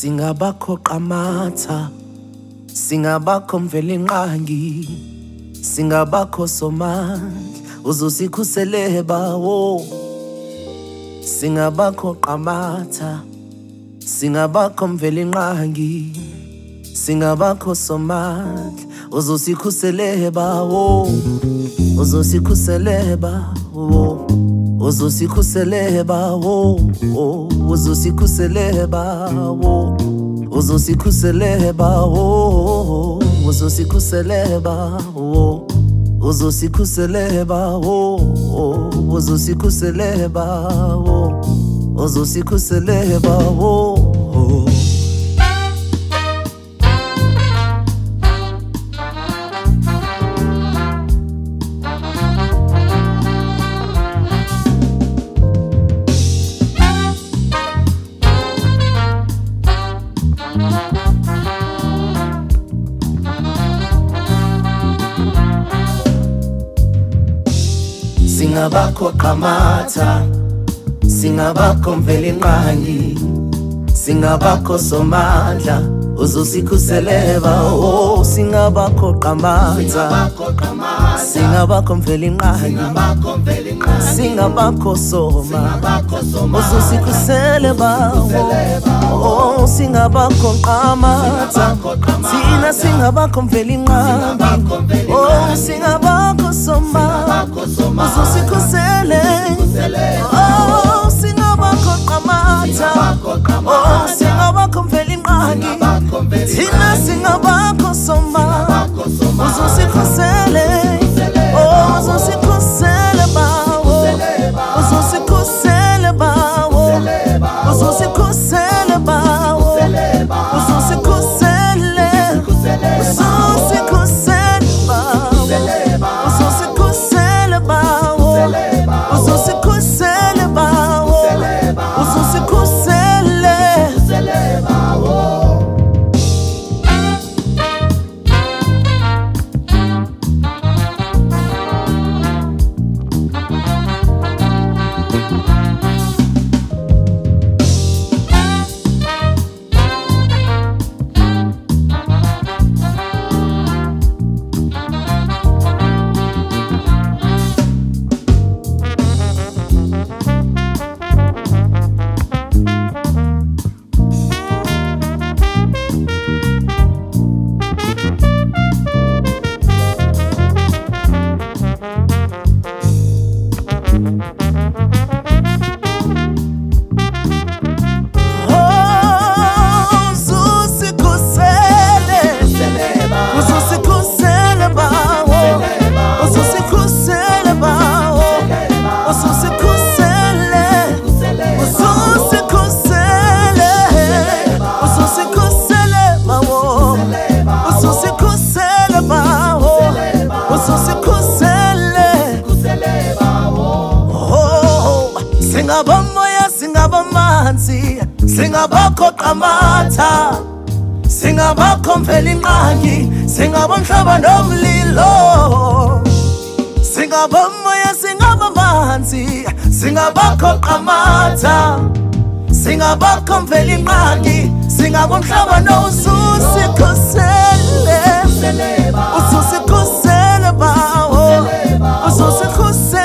Singabakho qamatha, singabakho mvelinqangi, singabakho somandla uzosikhusele bawo. Singabakho qamatha, singabakho mvelinqangi, singabakho somandla uzosikhusele bawo. Uzosikhusele bawo, uzosikhusele bawo, uzosikhusele bawo, uzosikhusele bawo, uzosikhusele bawo, uzosikhusele bawo, uzosikhusele bawo, uzosikhusele bawo. Singabakho qamatha, singabakho mvelinqangi, singabakho somandla uzosikhusele bawo. Singabakho qamatha, singabakho mvelinqangi, singabakho somandla uzosikhusele bawo. Singabakho qamatha, thina singabakho mvelinqangi, singabakho somandla uzosikhusele. Singabakho qamatha, singabakho mvelinqangi, thina singabakho somandla uzosikhusele. Uzosikhusele bawo, uzosikhusele bawo, uzosikhusele bawo, uzosikhusele, uzosikhusele bawo, uzosikhusele bawo, uzosikhusele bawo, uzosikhusele bawo. Singabomoya, singabamanzi, singabakho qamatha, singabakho mvelinqangi, singabomhlaba nomlilo. Singabomoya, singabamanzi, singabakho qamatha, singabakho mvelinqangi, singabomhlaba nomlilo. Uzosikhusele bawo, uzosikhusele